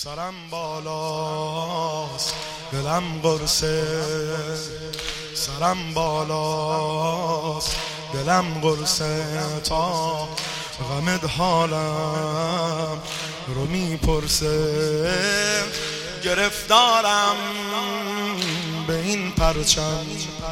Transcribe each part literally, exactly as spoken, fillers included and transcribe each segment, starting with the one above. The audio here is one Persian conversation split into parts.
سرم بالاست دلم قرصه، سرم بالاست دلم قرصه، تا غمت حالم رو میپرسه. گرفتارم به این پرچم،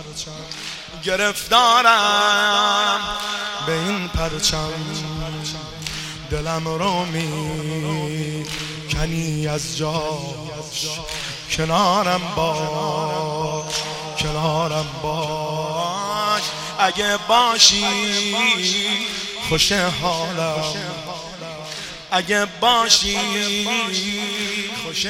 گرفتارم به این پرچم، دلم رو می کنی از جاش. کنارم باش، کنارم باش، اگه باشی خوش حالم، اگه باشی خوش.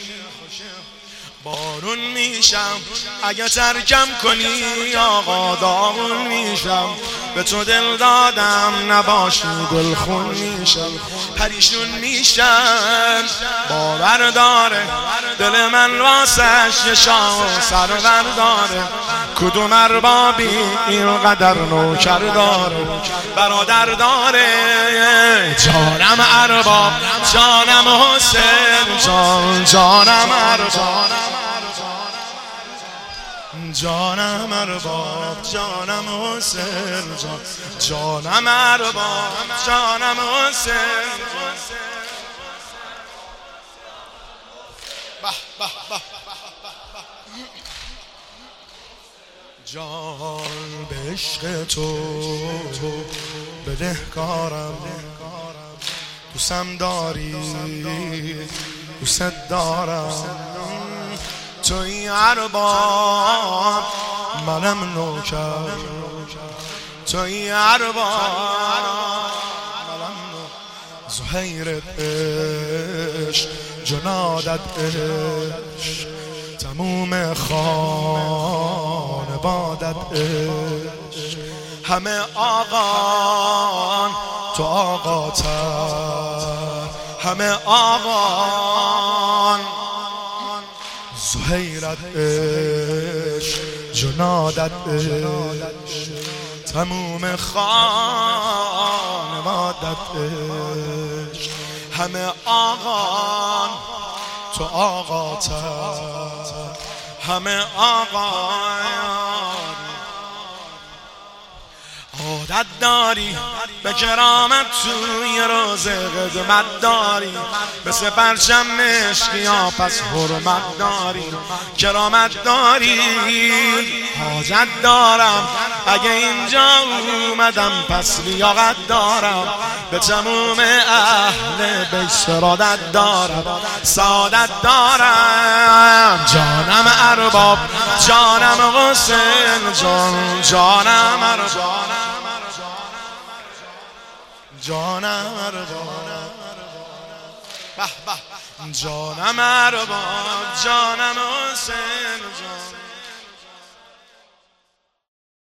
بارون میشم اگه ترکم کنی آقا، داغون میشم به تو دل دادم نباشی دلخون میشم. پریشون میشم باور داره دل من واسش یه شاه و سرور داره. کدوم اربابی اینقدر نوکر داره برادر داره. جانم ارباب، جانم حسین جان، جانم ارباب، جانم ارباب، جانم حسین جان، جانم ارباب، جانم حسین. جان به عشق تو بدهکارم، دوستم داری دوست دارم. توی ارباب منم نوکر، توی ارباب منم نوکر. زهیر عشق جنادت عشق، تموم خانوادت عشق. همه آقان تو آقاتر، همه آقان. زهیرت عشق جنادت عشق، تموم خانوادت عشق. همه آقان تو آقاتر، همه آقان. عادت داری به کرامت توی روزه قدمت داری، مثل پرچم مشکیا پس حرمت داری. کرامت داری حاجت دارم اگه اینجا اومدم پس لیاقت دارم. به تموم اهل بیت سرادت دارم، سعادت دارم. جانم ارباب، جانم حسین جان، جانم ارباب، جانم ارباب، جانم ارباب، جانم حسین جان.